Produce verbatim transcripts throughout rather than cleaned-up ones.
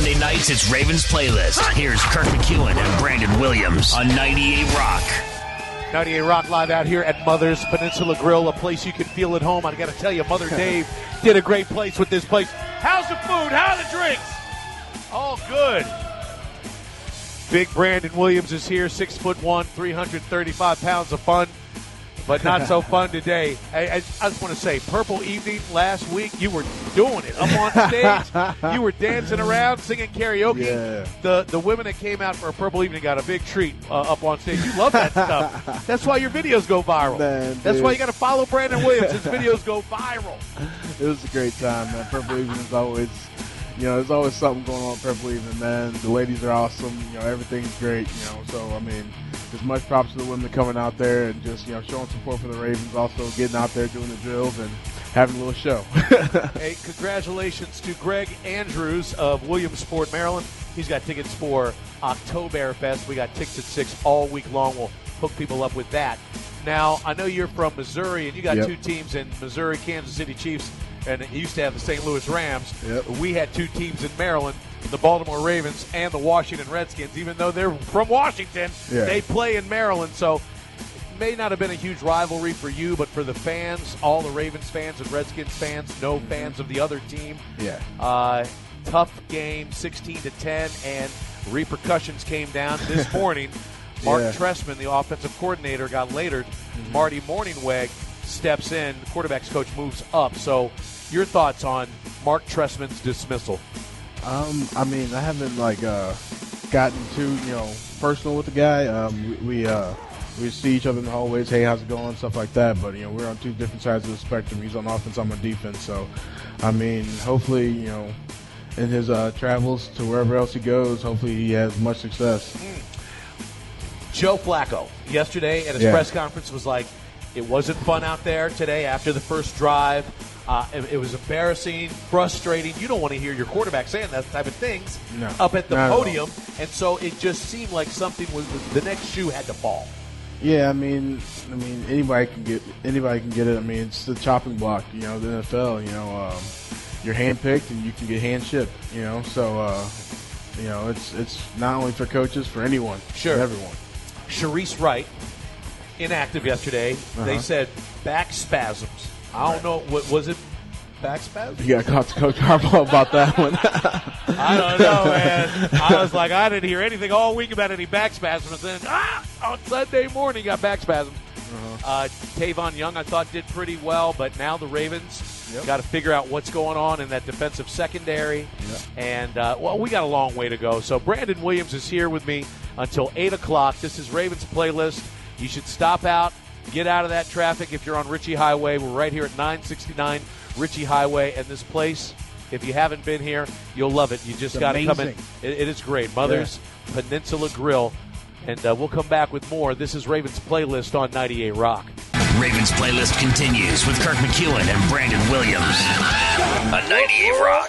Sunday nights, it's Ravens Playlist. Here's Kirk McEwen and Brandon Williams on ninety-eight Rock. ninety-eight Rock live out here at Mother's Peninsula Grill, a place you can feel at home. I got to tell you, Mother Dave did a great place with this place. How's the food? How are the drinks? All good. Big Brandon Williams is here, six foot one, three hundred thirty-five pounds of fun. But not so fun today. I, I, I just want to say, Purple Evening last week, you were doing it. Up on stage, you were dancing around, singing karaoke. Yeah. The the women that came out for a Purple Evening got a big treat uh, up on stage. You love that stuff. That's why your videos go viral. Man, That's dude. why you got to follow Brandon Williams. His videos go viral. It was a great time, man. Purple Evening is always, you know, there's always something going on at Purple Evening, man. The ladies are awesome. You know, everything's great, you know. So, I mean, as much props to the women coming out there and just, you know, showing support for the Ravens, also getting out there doing the drills and having a little show. Hey, congratulations to Greg Andrews of Williamsport, Maryland. He's got tickets for Oktoberfest. We got tickets at six all week long. We'll hook people up with that. Now, I know you're from Missouri, and you got Yep. two teams in Missouri, Kansas City Chiefs, and it used to have the Saint Louis Rams. Yep. We had two teams in Maryland, the Baltimore Ravens and the Washington Redskins. Even though they're from Washington, Yeah. they play in Maryland. So it may not have been a huge rivalry for you, but for the fans, all the Ravens fans and Redskins fans, no Mm-hmm. fans of the other team. Yeah. Uh, tough game, sixteen to ten, and repercussions came down this morning. Mark Yeah. Trestman, the offensive coordinator, got later. Mm-hmm. Marty Morningweg steps in. The quarterback's coach moves up. So your thoughts on Mark Trestman's dismissal? Um, I mean, I haven't like uh, gotten too, you know, personal with the guy. Um, we we, uh, we see each other in the hallways. Hey, how's it going? Stuff like that. But you know, we're on two different sides of the spectrum. He's on offense, I'm on defense. So, I mean, hopefully, you know, in his uh, travels to wherever else he goes, hopefully he has much success. Joe Flacco, yesterday at his Yeah. press conference, was like, it wasn't fun out there today after the first drive. Uh, it, it was embarrassing, frustrating. You don't want to hear your quarterback saying that type of things No, up at the not at all. podium. And so it just seemed like something was the next shoe had to fall. Yeah, I mean, I mean, anybody can get anybody can get it. I mean, it's the chopping block. You know, the N F L. You know, um, you're handpicked and you can get hand shipped. You know, so uh, you know, it's it's not only for coaches, for anyone, Sure. for everyone. Sharice Wright, inactive yesterday. Uh-huh. They said back spasms. I don't know. What was it? Back spasms? You got to talk to Coach Harbaugh about that one. I don't know, man. I was like, I didn't hear anything all week about any back spasms. And then, ah, on Sunday morning, got back spasms. Uh-huh. Uh, Tavon Young, I thought, did pretty well, but now the Ravens Yep. got to figure out what's going on in that defensive secondary. Yep. And, uh, well, we got a long way to go. So Brandon Williams is here with me until eight o'clock. This is Ravens Playlist. You should stop out, get out of that traffic if you're on Ritchie Highway. We're right here at nine sixty-nine Ritchie Highway, and this place, if you haven't been here, you'll love it. You just It's got to come in. amazing. It, it is great. Mother's Peninsula Grill. And uh, we'll come back with more. This is Ravens Playlist on ninety-eight Rock. Ravens Playlist continues with Kirk McEwen and Brandon Williams on ninety-eight Rock.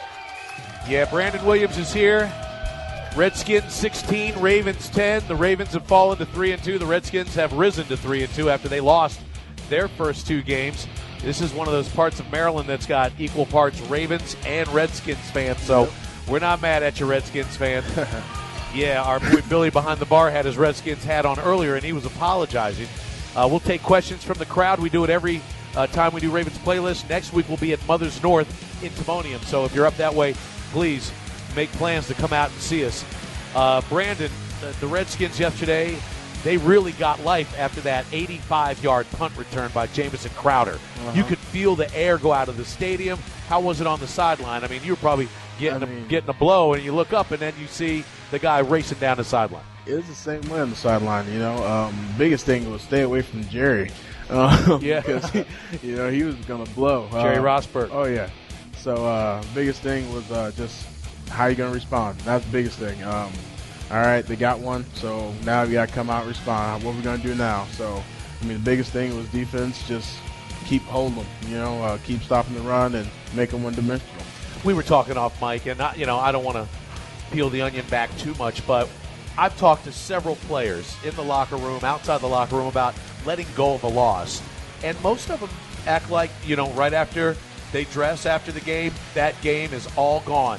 Yeah, Brandon Williams is here. Redskins sixteen, Ravens ten. The Ravens have fallen to three and two. The Redskins have risen to three and two after they lost their first two games. This is one of those parts of Maryland that's got equal parts Ravens and Redskins fans. So we're not mad at you, Redskins fans. Yeah, our boy Billy behind the bar had his Redskins hat on earlier, and he was apologizing. Uh, we'll take questions from the crowd. We do it every uh, time we do Ravens Playlist. Next week we'll be at Mother's North in Timonium. So if you're up that way, please make plans to come out and see us. Uh, Brandon, the, the Redskins yesterday, they really got life after that eighty-five-yard punt return by Jamison Crowder. Uh-huh. You could feel the air go out of the stadium. How was it on the sideline? I mean, you were probably getting, I a, mean- getting a blow, and you look up, and then you see the guy racing down the sideline. It was the same way on the sideline, you know. Um, biggest thing was stay away from Jerry. Um, Yeah. Because, he, you know, he was going to blow. Jerry Uh, Rosberg. Oh, yeah. So, uh, biggest thing was uh, just how you going to respond. That's the biggest thing. Um, all right, they got one, so now we got to come out and respond. What are we going to do now? So, I mean, the biggest thing was defense, just keep holding them, you know, uh, keep stopping the run and make them one-dimensional. We were talking off mic, and I, you know, I don't want to peel the onion back too much, but I've talked to several players in the locker room, outside the locker room, about letting go of a loss. And most of them act like, you know, right after they dress after the game, that game is all gone.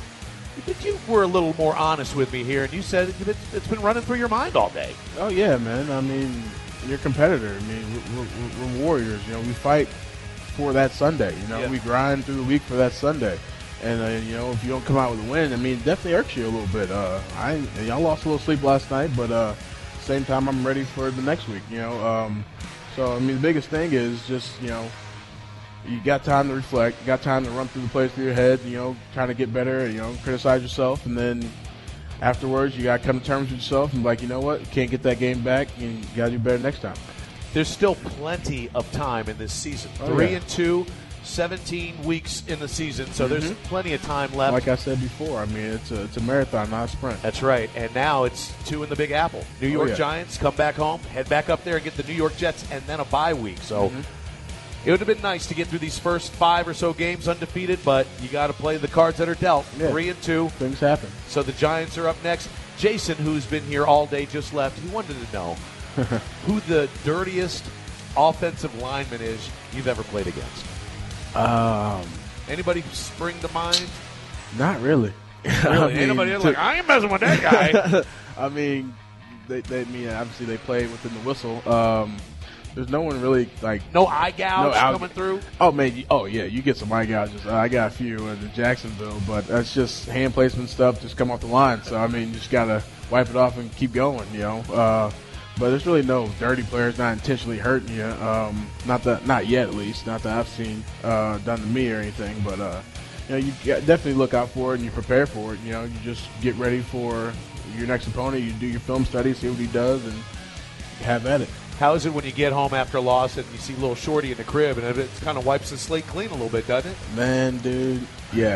But you were a little more honest with me here, and you said it's been running through your mind all day. Oh yeah, man. I mean, you're a competitor. I mean, we're, we're, we're warriors. You know, we fight for that Sunday. You know, yeah. we grind through the week for that Sunday. And uh, you know, if you don't come out with a win, I mean, it definitely irks you a little bit. Uh, I y'all lost a little sleep last night, but uh, same time, I'm ready for the next week. You know, um, so I mean, the biggest thing is just you know. You got time to reflect. You got time to run through the plays through your head, you know, trying to get better, you know, criticize yourself. And then afterwards, you got to come to terms with yourself and be like, you know what, you can't get that game back. And you got to do better next time. There's still plenty of time in this season. Oh, Three yeah. and two, seventeen weeks in the season. So Mm-hmm. there's plenty of time left. Like I said before, I mean, it's a, it's a marathon, not a sprint. That's right. And now it's two in the Big Apple. New York yeah. Giants come back home, head back up there and get the New York Jets, and then a bye week. So Mm-hmm. it would have been nice to get through these first five or so games undefeated, but you got to play the cards that are dealt. Yeah. Three and two. Things happen. So the Giants are up next. Jason, who's been here all day, just left. He wanted to know who the dirtiest offensive lineman is you've ever played against. Um, Anybody spring to mind? not really. Really? I mean, Anybody to- like, I ain't messing with that guy. I mean, they, they I mean, obviously they play within the whistle. Um, there's no one really like. No eye gouge No, I- coming through? Oh man, you, oh yeah, you get some eye gouges. Uh, I got a few in Jacksonville, but that's just hand placement stuff. Just come off the line. So I mean, you just gotta wipe it off and keep going. You know, uh, but there's really no dirty players not intentionally hurting you. Um, not that, not yet at least. Not that I've seen uh, done to me or anything. But uh, you know, you got- definitely look out for it and you prepare for it. You know, you just get ready for your next opponent. You do your film study, see what he does, and have at it. How is it when you get home after a loss and you see little Shorty in the crib and it kind of wipes the slate clean a little bit, doesn't it? Man, dude, yeah.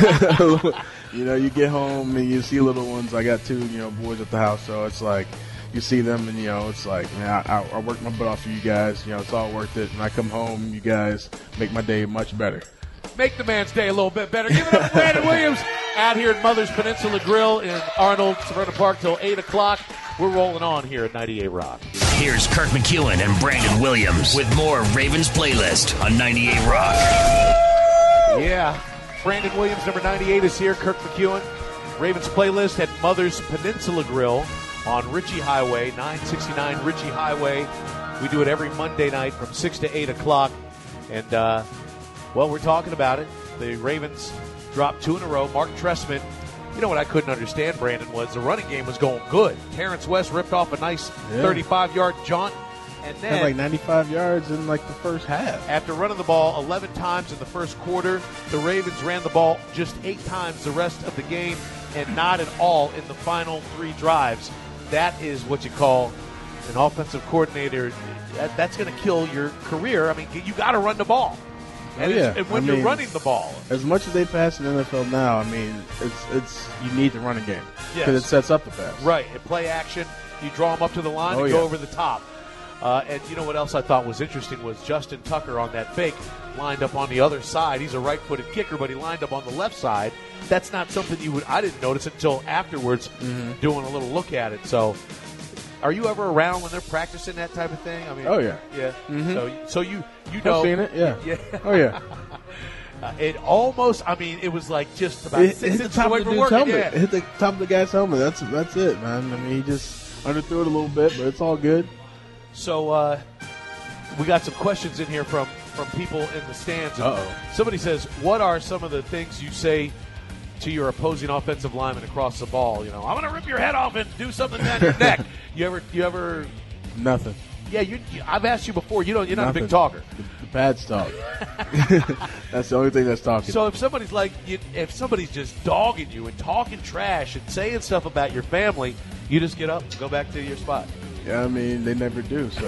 You know, you get home and you see little ones. I got two, you know, boys at the house, so it's like you see them and, you know, it's like, man, I, I, I worked my butt off for you guys. You know, it's all worth it. And I come home, you guys make my day much better. Make the man's day a little bit better. Give it up to Brandon Williams out here at Mother's Peninsula Grill in Arnold, Severna Park till eight o'clock. We're rolling on here at ninety-eight Rock. Here's Kirk McEwen and Brandon Williams with more Ravens Playlist on ninety-eight Rock. Yeah. Brandon Williams, number ninety-eight, is here. Kirk McEwen. Ravens Playlist at Mother's Peninsula Grill on Ritchie Highway, nine sixty-nine Ritchie Highway. We do it every Monday night from six to eight o'clock. And, uh, well, we're talking about it. The Ravens dropped two in a row. Mark Trestman. You know what I couldn't understand, Brandon, was the running game was going good. Terrence West ripped off a nice Yeah. thirty-five-yard jaunt. And then, Had like ninety-five yards in like the first half. after running the ball eleven times in the first quarter, the Ravens ran the ball just eight times the rest of the game and not at all in the final three drives. That is what you call an offensive coordinator. That, that's going to kill your career. I mean, you got to run the ball. And, Oh, yeah. it's, and when I you're mean- running the ball, As much as they pass in the N F L now, I mean, it's it's you need the running game because Yes. it sets up the pass. right, and play action, you draw them up to the line Oh, and yeah. go over the top. Uh, and you know what else I thought was interesting was Justin Tucker on that fake lined up on the other side. He's a right-footed kicker, but he lined up on the left side. That's not something you would. I didn't notice until afterwards, Mm-hmm. doing a little look at it. So, are you ever around when they're practicing that type of thing? I mean, Oh, yeah. yeah. Mhm. So, so you you know, I've seen it. Yeah. yeah. Oh yeah. Uh, it almost. I mean, it was like just about It, six hit the inches top away of the from dude's working. helmet. Yeah. Hit the top of the guy's helmet. That's that's it, man. I mean, he just underthrew it a little bit, but it's all good. So uh, we got some questions in here from, from people in the stands. And Uh-oh. Somebody says, what are some of the things you say to your opposing offensive lineman across the ball? You know, I'm going to rip your head off and do something down your neck. You ever, you ever, Nothing. yeah, you, you, I've asked you before. You don't, you're not Nothing. a big talker. The, the pads talk. That's the only thing that's talking. So if somebody's like, you, if somebody's just dogging you and talking trash and saying stuff about your family, you just get up and go back to your spot. yeah, I mean, they never do. So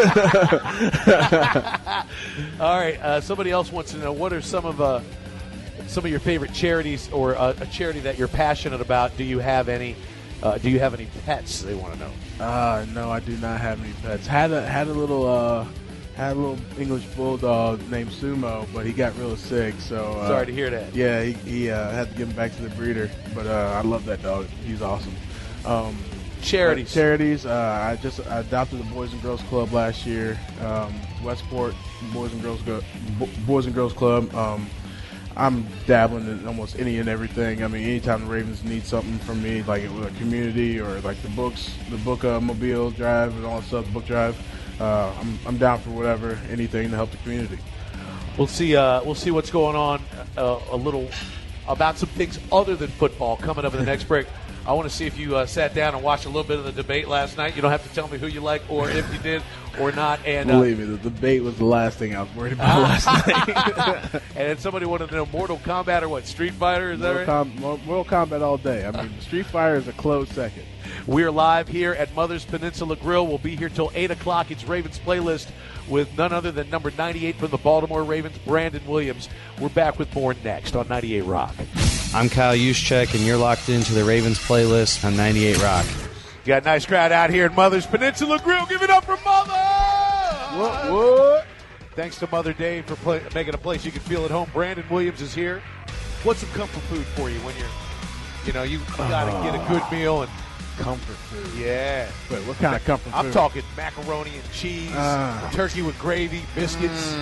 All right. Uh, somebody else wants to know, what are some of uh, some of your favorite charities, or uh, a charity that you're passionate about? Do you have any? Uh, do you have any pets? They want to know. Uh, no, I do not have any pets. Had a had a little uh, had a little English bulldog named Sumo, but he got real sick. So uh, Sorry to hear that. Yeah, he, he uh, had to give him back to the breeder. But uh, I love that dog. He's awesome. Um, Charities. Charities. Uh, I just I adopted the Boys and Girls Club last year. Um, Westport Boys and Girls Go, Bo- Boys and Girls Club. Um, I'm dabbling in almost any and everything. I mean, anytime the Ravens need something from me, like with a community or like the books, the book uh, mobile drive and all that stuff, book drive, uh, I'm I'm down for whatever, anything to help the community. We'll see. Uh, we'll see what's going on uh, a little about some things other than football coming up in the next break. I want to see if you uh, sat down and watched a little bit of the debate last night. You don't have to tell me who you like or if you did or not. And uh, believe me, the debate was the last thing I was worried about last night. And then somebody wanted to know Mortal Kombat or what? Street Fighter? Is that right? Com- Mortal Kombat all day. I mean, Street Fighter is a close second. We're live here at Mother's Peninsula Grill. We'll be here till eight o'clock. It's Ravens Playlist with none other than number ninety-eight from the Baltimore Ravens, Brandon Williams. We're back with more next on ninety-eight Rock. I'm Kyle Juszczyk, and you're locked into the Ravens Playlist on ninety-eight Rock. You got a nice crowd out here at Mother's Peninsula Grill. Give it up for Mother! What? What? Thanks to Mother Dave for play, making a place you can feel at home. Brandon Williams is here. What's some comfort food for you when you're, you know, you got to get a good meal and Comfort food. yeah. Wait, what kind of comfort I'm food? talking macaroni and cheese, Uh. turkey with gravy, biscuits.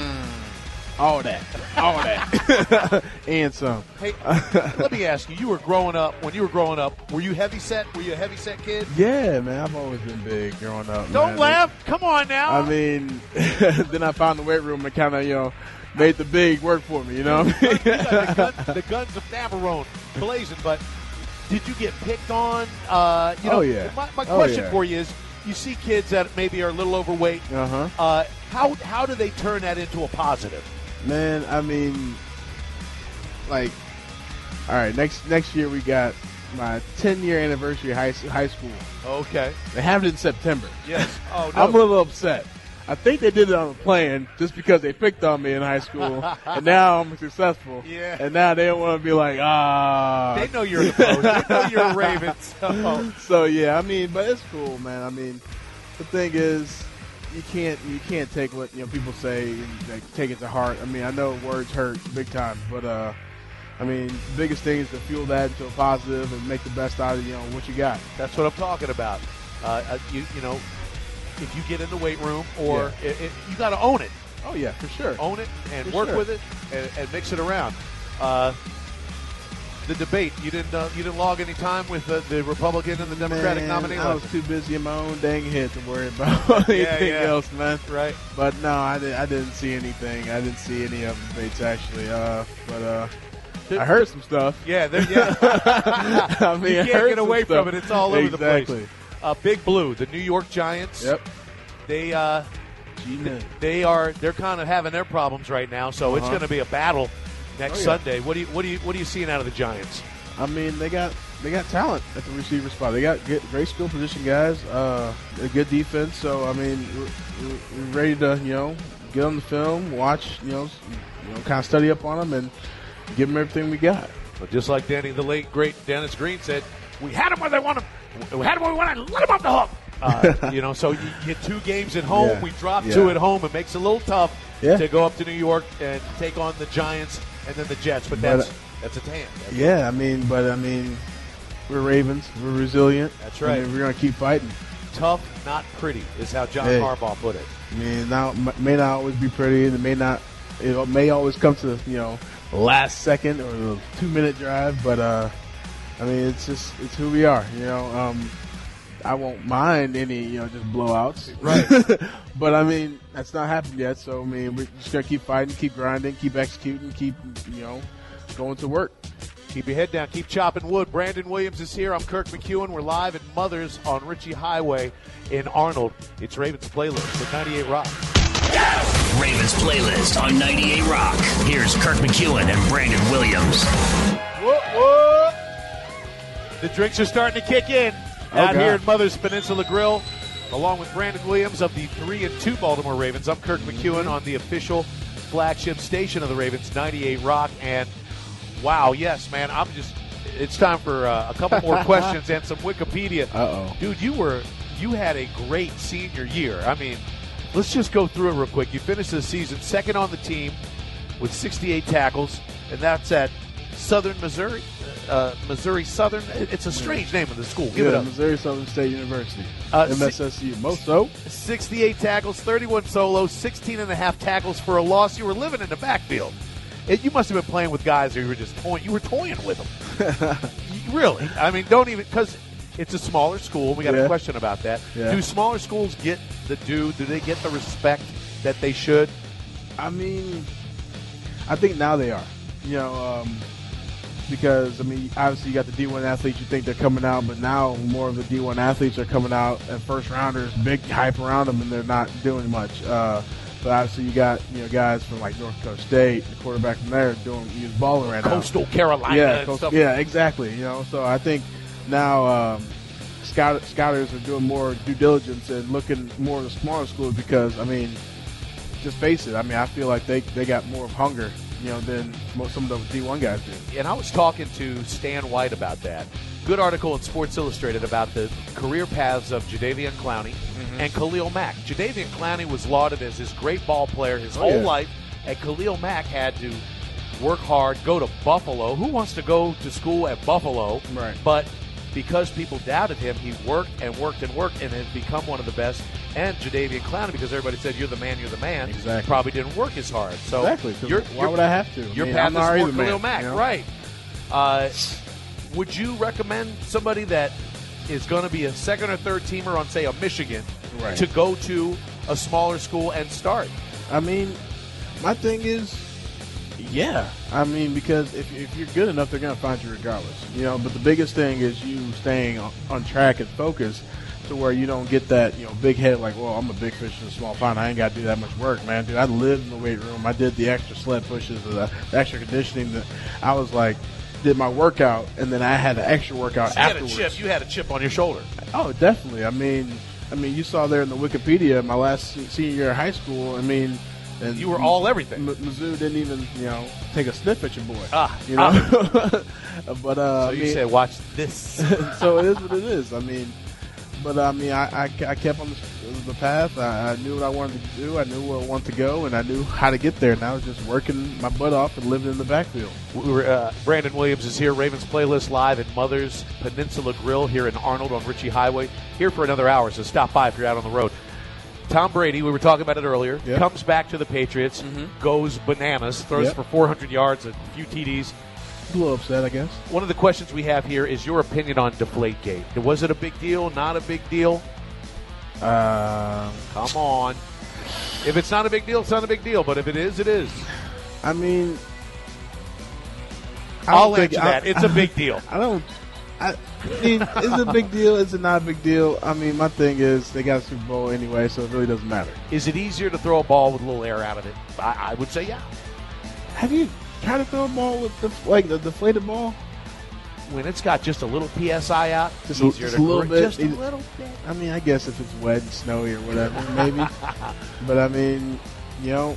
All that. All that. And some. Hey, let me ask you, you were growing up, when you were growing up, were you heavy set? Were you a heavy set kid? Yeah, man. I've always been big growing up. Don't man. laugh. Come on now. I mean, then I found the weight room and kind of, you know, made the big work for me, you know what I mean? You got the, gun, the guns of Navarone blazing, but did you get picked on? Uh, you know, Oh, yeah. My, my Oh, question yeah. for you is, you see kids that maybe are a little overweight. Uh-huh. Uh, how how do they turn that into a positive? Man, I mean, like, all right, next next year we got my ten-year anniversary high, high school. Okay. They have it in September. Yes. Oh, no. I'm a little upset. I think they did it on a plan just because they picked on me in high school, and now I'm successful. Yeah. And now they don't want to be like, ah. They know you're the pros. They know you're a Raven. So. So yeah, I mean, but it's cool, man. I mean, the thing is, you can't you can't take what you know people say and like, take it to heart. I mean, I know words hurt big time, but uh, I mean, the biggest thing is to fuel that into a positive and make the best out of you know what you got. That's what I'm talking about. Uh, uh, you you know, if you get in the weight room, or Yeah. it, it, you got to own it. Oh yeah, for sure. Own it and For work sure. with it and, and mix it around. Uh, the debate, you didn't uh, you didn't log any time with uh, the Republican and the Democratic Man, nominee. I was list? too busy in my own dang head to worry about anything yeah. else, man. Right. But no, I, did, I didn't see anything. I didn't see any of the debates actually. Uh, but uh, I heard some stuff. Yeah, there- yeah. I mean, You I can't heard get some away stuff. from it. It's all over the Exactly. place. Uh, Big Blue, the New York Giants. Yep. They uh, G-Man. they are they're kind of having their problems right now, so it's Uh-huh. going to be a battle next Oh, yeah. Sunday. What do you what do you what are you seeing out of the Giants? I mean, they got they got talent at the receiver spot. They got good, great skill position guys, uh, a good defense. So I mean, we're, we're ready to you know get on the film, watch you know, you know, kind of study up on them and give them everything we got. But just like Danny, the late great Dennis Green said, we had them where they want them. We had them where we want to let them off the hook. Uh, you know, so you get two games at home. Yeah. We drop Yeah. two at home. It makes it a little tough Yeah. to go up to New York and take on the Giants and then the Jets. But But, that's uh, that's a tan. That's Yeah, I mean, but I mean, we're Ravens. We're resilient. That's right. I mean, we're gonna keep fighting. tough, not pretty, is how John Hey. Harbaugh put it. I mean, now it may not always be pretty, and it may not. It may always come to you know the last second or the two minute drive, but uh, I mean, it's just it's who we are. You know, um, I won't mind any you know just blowouts, Right. But I mean, that's not happened yet. So I mean, we're just gonna keep fighting, keep grinding, keep executing, keep you know going to work. Keep your head down. Keep chopping wood. Brandon Williams is here. I'm Kirk McEwen. We're live at Mother's on Ritchie Highway in Arnold. It's Ravens Playlist at ninety-eight Rock. Ravens Playlist on ninety-eight Rock. Here's Kirk McEwen and Brandon Williams. Whoop, whoop. The drinks are starting to kick in Oh, out God. here at Mother's Peninsula Grill, along with Brandon Williams of the three and two Baltimore Ravens. I'm Kirk McEwen on the official flagship station of the Ravens, ninety-eight Rock. And wow, yes, man, I'm just. It's time for uh, a couple more questions and some Wikipedia. Uh-oh. Dude, you were you had a great senior year. I mean, let's just go through it real quick. You finished the season second on the team with sixty-eight tackles, and that's at Southern Missouri. Uh, Missouri Southern. It's a strange name of the school. Give yeah, it up. Missouri Southern State University, Uh, M S S U. Most so. sixty-eight tackles, thirty-one solos, sixteen and a half tackles for a loss. You were living in the backfield. It, you must have been playing with guys who you were just toying. You were toying with them. Really? I mean, don't even because it's a smaller school. We got Yeah. a question about that. Yeah. Do smaller schools get the due? Do they get the respect that they should? I mean, I think now they are. You know, um, because I mean, obviously you got the D one athletes. You think they're coming out, but now more of the D one athletes are coming out and first rounders, big hype around them, and they're not doing much. Uh, but obviously you got you know guys from like North Dakota State, the quarterback from there, doing he was balling right now. Coastal Carolina. Yeah, and Coastal- stuff. yeah, exactly. You know, so I think now um, scout, scouters are doing more due diligence and looking more at the smaller schools because I mean, just face it. I mean, I feel like they they got more of hunger, you know, than most some of the D one guys do. And I was talking to Stan White about that. Good article in Sports Illustrated about the career paths of Jadeveon Clowney Mm-hmm. and Khalil Mack. Jadeveon Clowney was lauded as this great ball player his Oh, whole yeah. life, and Khalil Mack had to work hard, go to Buffalo. Who wants to go to school at Buffalo? Right. But because people doubted him, he worked and worked and worked and has become one of the best. And Jadeveon Clowney, because everybody said, you're the man, you're the man, Exactly. probably didn't work as hard. So Exactly. 'cause you're, why you're- would I have to? I Your mean, path I'm is already more the Khalil man, Mack, you know? right? Uh, would you recommend somebody that is going to be a second or third teamer on, say, a Michigan, Right. to go to a smaller school and start? I mean, my thing is, yeah. I mean, because if, if you're good enough, they're going to find you regardless. You know, but the biggest thing is you staying on, on track and focused to where you don't get that, you know, big head like, well, I'm a big fish in a small pond. I ain't got to do that much work, man. Dude, I lived in the weight room. I did the extra sled pushes, the, the extra conditioning. The, I was like, did my workout, and then I had an extra workout You had a afterwards. chip. You had a chip on your shoulder. Oh, definitely. I mean, I mean, you saw there in the Wikipedia my last se- senior year of high school. I mean, and You were all everything. M- Mizzou didn't even, you know, take a sniff at your boy. Ah, you know. but uh, So I you mean, said, watch this. so it is what it is. I mean, but I mean, I, I, I kept on the, the path. I, I knew what I wanted to do. I knew where I wanted to go, and I knew how to get there. And I was just working my butt off and living in the backfield. We were, uh, Brandon Williams is here. Ravens Playlist live at Mother's Peninsula Grill here in Arnold on Ritchie Highway. Here for another hour, so stop by if you're out on the road. Tom Brady, we were talking about it earlier, Yep. comes back to the Patriots, goes bananas, throws Yep. for four hundred yards, a few T Ds. A little upset, I guess. One of the questions we have here is your opinion on Deflategate. Was it a big deal, not a big deal? Um, Come on. If it's not a big deal, it's not a big deal. But if it is, it is. I mean, I I'll don't think- answer that. I- It's a big deal. I don't. I, I mean, is it a big deal? Is it not a big deal? I mean, my thing is they got a Super Bowl anyway, so it really doesn't matter. Is it easier to throw a ball with a little air out of it? I, I would say yeah. Have you tried to throw a ball with the like the deflated ball? When it's got just a little P S I out, Just, easier just to a little grip. bit. Just a little bit. I mean, I guess if it's wet and snowy or whatever, maybe. But I mean, you know,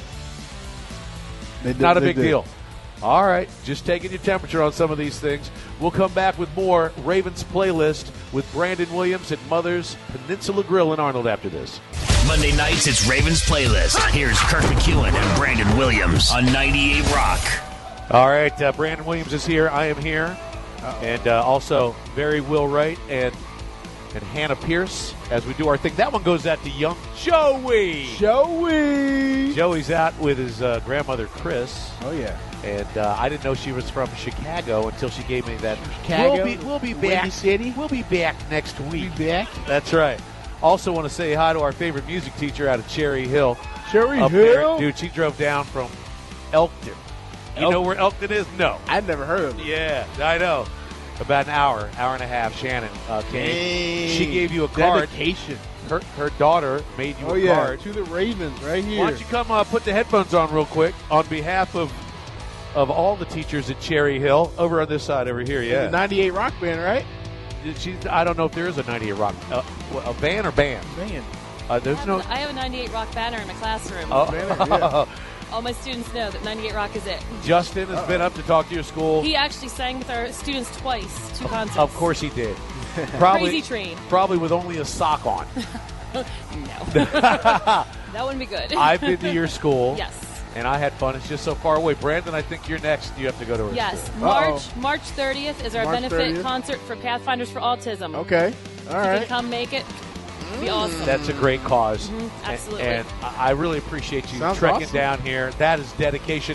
they did, Not a they big did. deal. All right, just taking your temperature on some of these things. We'll come back with more Ravens Playlist with Brandon Williams at Mother's Peninsula Grill in Arnold after this. Monday nights, it's Ravens Playlist. Here's Kirk McEwen and Brandon Williams on ninety-eight Rock. All right, uh, Brandon Williams is here. I am here. And uh, also very Will Wright and and Hannah Pierce as we do our thing. That one goes out to young Joey. Joey. Joey's out with his uh, grandmother, Chris. Oh yeah. And uh, I didn't know she was from Chicago until she gave me that. Chicago? We'll be, we'll be Windy back. City? We'll be back next week. Be back. That's right. Also want to say hi to our favorite music teacher out of Cherry Hill. Cherry up Hill. there. Dude, she drove down from Elkton. You know Elkton? where Elkton is? No. I've never heard of it. Yeah, I know. About an hour, hour and a half. Shannon uh, came. Hey, She gave you a card. dedication. Her, her daughter made you Oh a yeah, card. to the Ravens right here. Why don't you come uh, put the headphones on real quick on behalf of of all the teachers at Cherry Hill over on this side over here? Yeah. The ninety-eight Rock Band, right? She's, I don't know if there is a ninety-eight Rock uh, a band or band. Man, Uh, there's I have, no. I have a ninety-eight Rock banner in my classroom. Oh. banner, yeah. All my students know that ninety-eight Rock is it. Justin has been up to talk to your school. He actually sang with our students twice, two concerts. Of course he did. Probably, Crazy train. Probably with only a sock on. No. that wouldn't be good. I've been to your school. Yes. And I had fun. It's just so far away. Brandon, I think you're next. You have to go to her Yes. school. March March thirtieth is our March benefit thirtieth. concert for Pathfinders for Autism. okay, all If you right. can come make it, it'd be awesome. That's a great cause. absolutely. And, and I I really appreciate you Sounds trekking awesome. down here. That is dedication.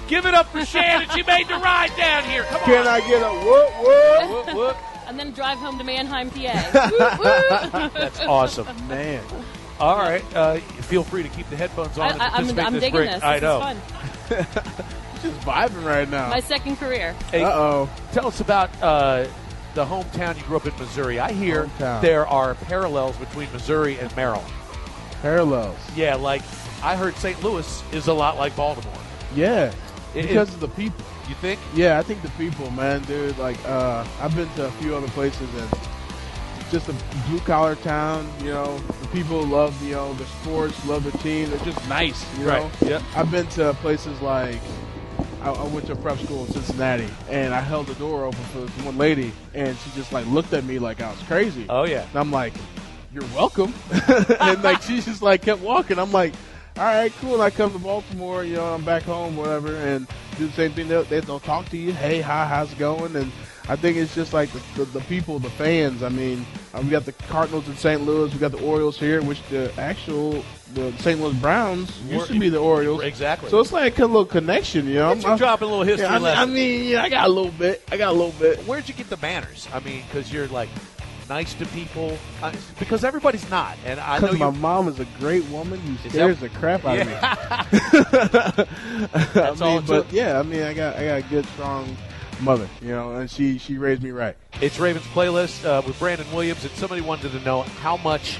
Give it up for Shannon. She made the ride down here. Come on. Can I get a whoop, whoop? Whoop, whoop. And then drive home to Mannheim, P A. Woo, woo. That's awesome. Man. All right. Uh, feel free to keep the headphones on. I, and I, I'm, participate I'm this digging break. this. This I know. is fun. Just vibing right now. My second career. Hey, Uh-oh. Tell us about uh, the hometown you grew up in, Missouri. I hear Hometown. there are parallels between Missouri and Maryland. Parallels. Yeah, like I heard Saint Louis is a lot like Baltimore. Yeah. It- Because it- of the people. You think? Yeah, I think the people, man, dude. Like, uh, I've been to a few other places, and it's just a blue collar town. You know, the people love, you know, the sports, love the team. They're just nice, you know. Right. Yep. I've been to places like I, I went to a prep school in Cincinnati, and I held the door open for this one lady, and she just like looked at me like I was crazy. Oh yeah. And I'm like, "You're welcome," and like she just like kept walking. I'm like, all right, cool. And I come to Baltimore, you know, I'm back home, whatever, and do the same thing. They'll, they'll talk to you. Hey, hi, how's it going? And I think it's just like the, the, the people, the fans. I mean, uh, we got the Cardinals in Saint Louis. We got the Orioles here, which the actual the Saint Louis Browns used to be the Orioles. Exactly. So it's like a little connection, you know. Get you dropping a little history yeah, I mean, lesson. I mean, yeah, I got a little bit. I got a little bit. Where'd you get the manners? I mean, because you're like nice to people. Uh, because everybody's not, and I know Because my you. mom is a great woman who Is scares that- the crap out Yeah. of me. That's I all mean, it but took. yeah, I mean, I got I got a good, strong mother, you know, and she she raised me right. It's Ravens Playlist uh, with Brandon Williams, and somebody wanted to know how much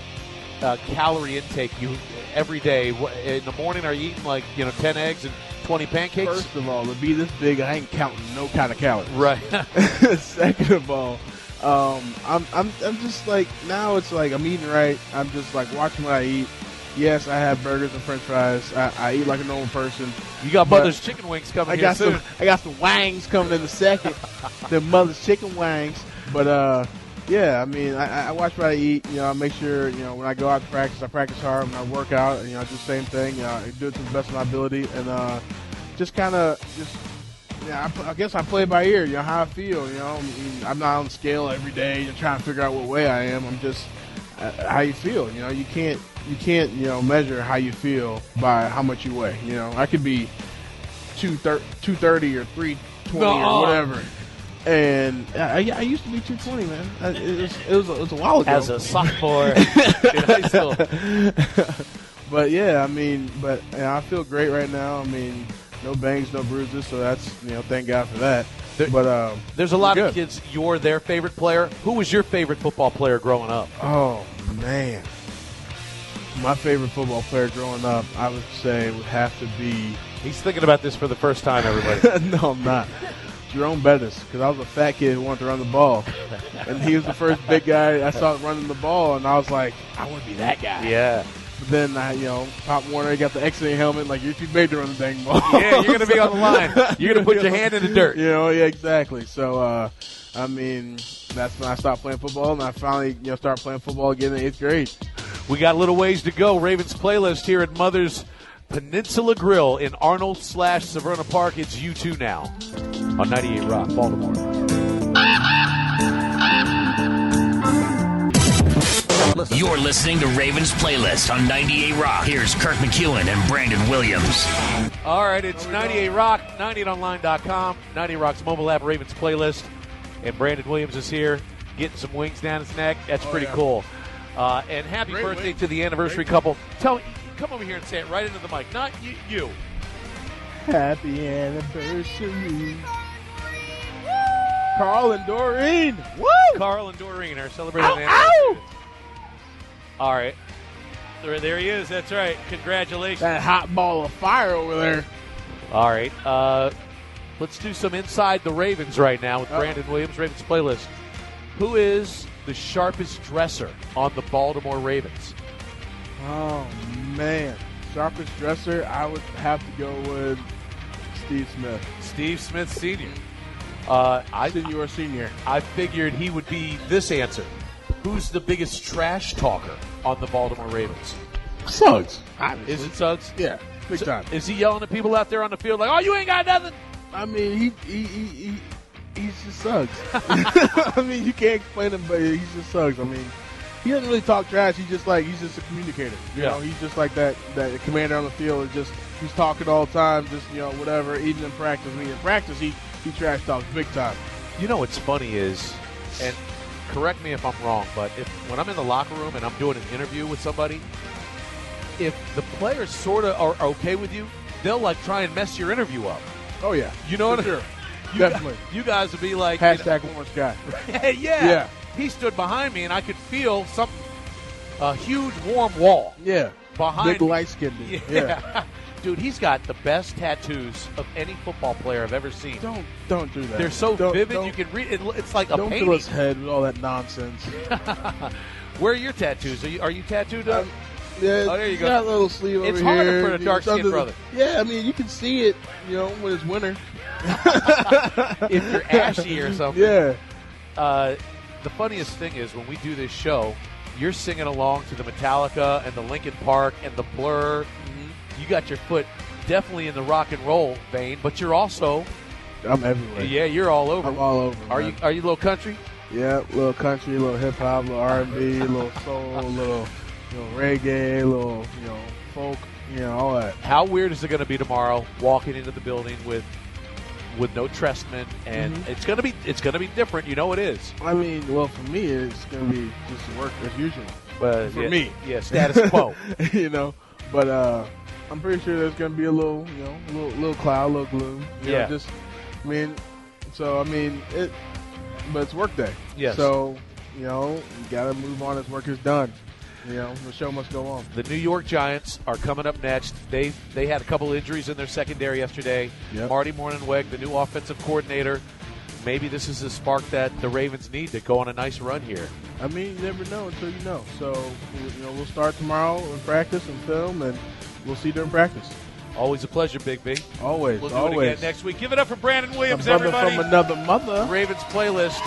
uh, calorie intake you every day. Wh- In the morning, are you eating like you know ten eggs and twenty pancakes? First of all, to be this big, I ain't counting no kind of calories. Right. Second of all, um, I'm I'm I'm just like now it's like I'm eating right. I'm just like watching what I eat. Yes, I have burgers and French fries. I, I eat like a normal person. You got But Mother's chicken wings coming I here got soon. some. I got some wangs coming in a second. The mother's chicken wangs. But uh, yeah. I mean, I, I watch what I eat. You know, I make sure. You know, when I go out to practice, I practice hard. When I work out, you know, I do the same thing. You know, I do it to the best of my ability, and uh, just kind of just. Yeah, I, pl- I guess I play it by ear. You know how I feel. You know, I mean, I'm not on the scale every day and trying to figure out what way I am. I'm just uh, how you feel. You know, you can't you can't you know measure how you feel by how much you weigh. You know, I could be two thirty or three twenty No. or whatever. And I, I used to be two twenty, man. I, it, was, it, was a, it was a while ago. As a sophomore in high school. But yeah, I mean, but yeah, I feel great right now. I mean, no bangs, no bruises, so that's you know, thank God for that. There- but um, There's a lot we're of good. kids. You're their favorite player. Who was your favorite football player growing up? Oh man, my favorite football player growing up, I would say, would have to be. He's thinking about this for the first time, everybody. No, I'm not. Jerome Bettis, because I was a fat kid who wanted to run the ball, and he was the first big guy I saw running the ball, and I was like, I want to be that guy. Yeah. But then, I, you know, Pop Warner, he got the X-ray helmet, like, you're too big to run the dang ball. Yeah, you're going to be on the line. You're going to put your hand in the dirt. You know, yeah, exactly. So, uh, I mean, that's when I stopped playing football, and I finally, you know, started playing football again in eighth grade. We got a little ways to go. Ravens Playlist here at Mother's Peninsula Grill in Arnold slash Severna Park. It's U two now on ninety-eight Rock, Baltimore. You're listening to Ravens Playlist on ninety-eight Rock. Here's Kirk McEwen and Brandon Williams. All right, it's ninety-eight Rock, ninety-eight online dot com, ninety-eight Rock's mobile app, Ravens Playlist. And Brandon Williams is here getting some wings down his neck. That's Oh, pretty yeah. cool. Uh, and happy Great birthday wings. to the anniversary Great couple. Tell me, come over here and say it right into the mic. Not you. you. Happy anniversary. Carl and Doreen. Woo! Carl and Doreen are celebrating Ow, the ow! anniversary. All right. There, there he is. That's right. Congratulations. That hot ball of fire over there. All right. Uh, let's do some Inside the Ravens right now with Uh-oh. Brandon Williams, Ravens Playlist. Who is the sharpest dresser on the Baltimore Ravens? Oh, man. Sharpest dresser, I would have to go with Steve Smith. Steve Smith Senior Uh, I, Senior or senior? I figured he would be this answer. Who's the biggest trash talker on the Baltimore Ravens? Suggs. Is it Suggs? Yeah, big So- time. Is he yelling at people out there on the field like, oh, you ain't got nothing? I mean, he he he, he he's just Suggs. I mean, you can't explain him, but he's just Suggs. I mean, he doesn't really talk trash. He's just like he's just a communicator. You Yeah. know, he's just like that that commander on the field. Is just he's talking all the time. Just you know whatever. Even in practice, I mean, in practice he he trash talks big time. You know what's funny is, and correct me if I'm wrong, but if when I'm in the locker room and I'm doing an interview with somebody, if the players sort of are okay with you, they'll like try and mess your interview up. Oh yeah, You know what I sure. mean? You Definitely. Guys, you guys would be like, you Hashtag orange guy. know, yeah. Yeah. He stood behind me and I could feel some a huge warm wall Yeah, behind big me. light skinned dude. Yeah. Yeah. Dude, he's got the best tattoos of any football player I've ever seen. Don't don't do that. They're so Don't- vivid, don't- you can read it. It's like a Don't painting. fill his head with all that nonsense. Where are your tattoos? Are you, are you tattooed up? Um, yeah, Oh, there you he's go. got a little sleeve It's over harder here. for a you know, dark-skinned something- brother. Yeah, I mean, you can see it, you know, when it's winter. If you're ashy or something. Yeah. Uh, the funniest thing is when we do this show, you're singing along to the Metallica and the Linkin Park and the Blur. Mm-hmm. You got your foot definitely in the rock and roll vein, but you're also I'm everywhere. yeah, you're all over. I'm all over. Are man. you are you a little country? Yeah, a little country, a little hip hop, a little R and B, a little soul, a little, you know, reggae, a little, you know, folk, you know, all that. How weird is it going to be tomorrow walking into the building with with no Trestman, and Mhm. it's going to be it's going to be different. You know it is. I mean, well, for me, it's gonna be just work as usual. But For yeah, me. yeah, status quo. you know, but uh, I'm pretty sure there's gonna be a little, you know, a little, little cloud, a little gloom. You Yeah. know, just, I mean, so I mean it, but it's work day. Yes. So you know, you gotta move on as work is done. You know, the show must go on. The New York Giants are coming up next. They they had a couple injuries in their secondary yesterday. Yep. Marty Mornhinweg, the new offensive coordinator. Maybe this is the spark that the Ravens need to go on a nice run here. I mean, you never know until you know. So you know, we'll start tomorrow in practice and film, and we'll see during practice. Always a pleasure, Big B. Always, We'll do always. it again next week. Give it up for Brandon A Williams, brother everybody. from another mother. Ravens playlist.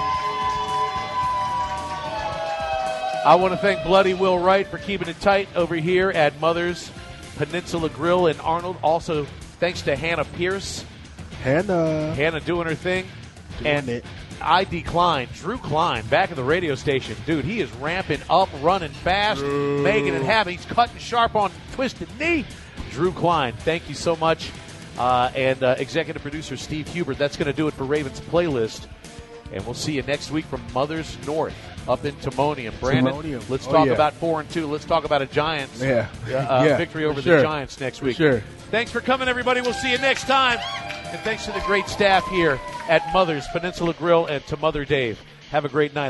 I want to thank Bloody Will Wright for keeping it tight over here at Mother's Peninsula Grill in Arnold. Also, thanks to Hannah Pierce. Hannah. Hannah doing her thing. Doing and it. I decline. Drew Klein back at the radio station. Dude, he is ramping up, running fast, Drew. making it happen. He's cutting sharp on twisted knee. Drew Klein, thank you so much. Uh, and uh, executive producer Steve Hubert. That's going to do it for Ravens Playlist. And we'll see you next week from Mother's North up in Timonium. Brandon, Timonium. let's Oh, talk yeah. about four and two. Let's talk about a Giants Yeah. uh, Yeah, victory for over sure. the Giants next For week. sure. Thanks for coming, everybody. We'll see you next time. And thanks to the great staff here at Mother's Peninsula Grill and to Mother Dave. Have a great night.